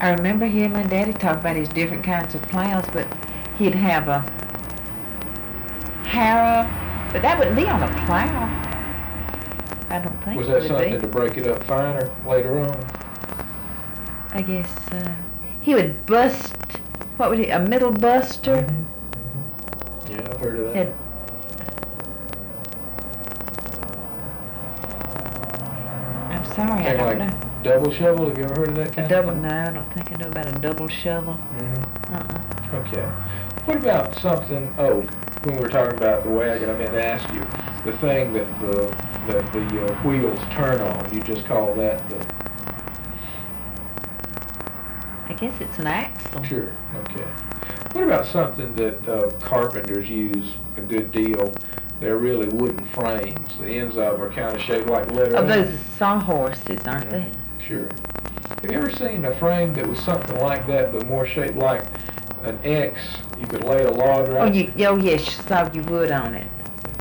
I remember hearing my daddy talk about his different kinds of plows, but he'd have a harrow, but that wouldn't be on a plow. I don't think Was it that would something be. to break it up finer later on? I guess he would bust. What would he? A middle buster. Yeah, I've heard of that. Had, I'm sorry, I Kinda don't like know. double shovel. Have you ever heard of that A kind double? of thing? No, I don't think I know about a double shovel. Okay. What about something? Oh, when we were talking about the wagon, I meant to ask you the thing that the wheels turn on. You just call that the. I guess it's an axle. Sure. Okay. What about something that carpenters use a good deal? They're really wooden frames. The ends of them are kind of shaped like letter Oh, A. those are sawhorses, aren't they? Sure. Have you ever seen a frame that was something like that, but more shaped like an X? You could lay a log right. Oh, yes, you saw you wood on it.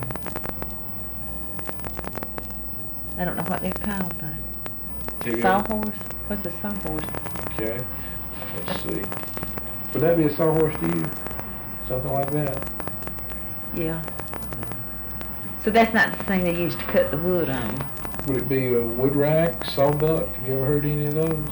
I don't know what they're called, though. Sawhorse? What's a sawhorse? Okay. Let's see. Would that be a sawhorse to you? Something like that? Yeah. So that's not the thing they used to cut the wood on. Would it be a wood rack, sawbuck? Have you ever heard any of those?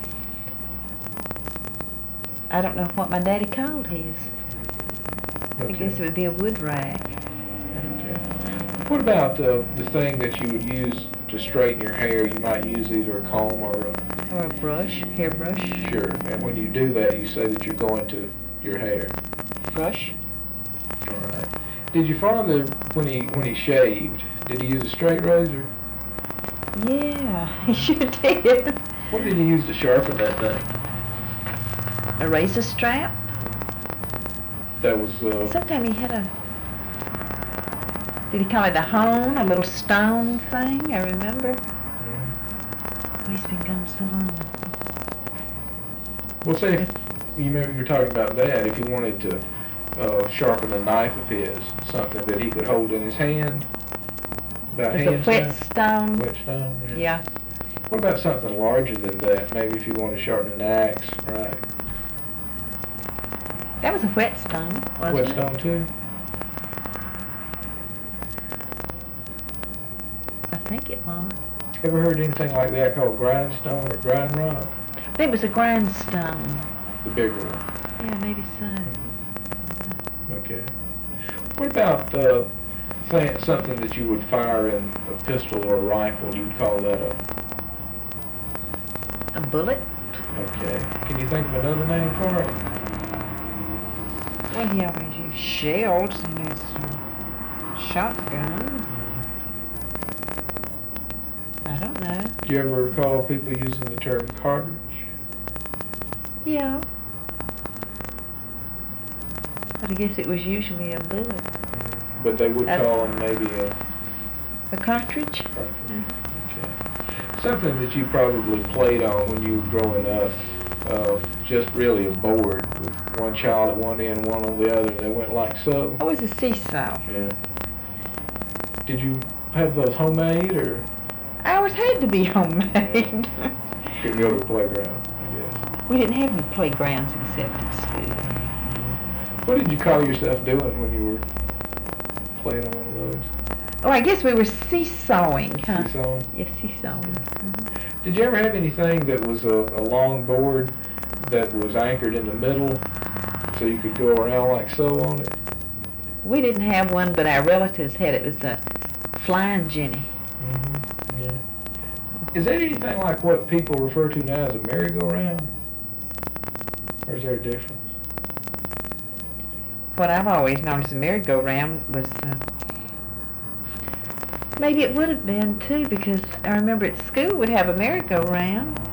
I don't know what my daddy called his. Okay. I guess it would be a wood rack. Okay. What about the thing that you would use to straighten your hair? You might use either a comb or a... Or a brush, hairbrush. Sure. And when you do that, you say that you're going to your hair. Brush. All right. Did your father, when he shaved, did he use a straight razor? Yeah, he sure did. What did he use to sharpen that thing? A razor strap. That was, Sometime he had a... Did he call it a hone? A little stone thing? I remember. Oh, he's been gone so long. Well, say if you remember you're talking about that, if he wanted to sharpen a knife of his, something that he could hold in his hand, about It's a hand whetstone. Whetstone. Yeah. What about something larger than that? Maybe if you want to sharpen an axe, right? That was a whetstone, wasn't Whetstone it? too. I think it was. Ever heard anything like that called grindstone or grind rock? It was a grindstone. The bigger one. Yeah, maybe so. Okay. What about something that you would fire in a pistol or a rifle? You'd call that A bullet? Okay. Can you think of another name for it? Well, he always used shells in his shotgun. I don't know. Do you ever recall people using the term cartridge? Yeah. But I guess it was usually a bullet. But they would call them maybe A cartridge? cartridge. Okay. Something that you probably played on when you were growing up, just really a board with one child at one end, one on the other, and they went like so. Oh, it was a seesaw. Yeah. Did you have those homemade or? Ours had to be homemade. Couldn't go to the playground, I guess. We didn't have any playgrounds except at school. What did you call yourself doing when you were playing on one of those? Oh, I guess we were seesawing, huh? Seesawing? Yes, seesawing. Mm-hmm. Did you ever have anything that was a long board that was anchored in the middle so you could go around like so on it? We didn't have one, but our relatives had it. It was a flying jenny. Mm-hmm. Yeah. Is that anything like what people refer to now as a merry-go-round? Or is there a difference? What I've always known as a merry-go-round was, maybe it would have been too, because I remember at school we'd have a merry-go-round.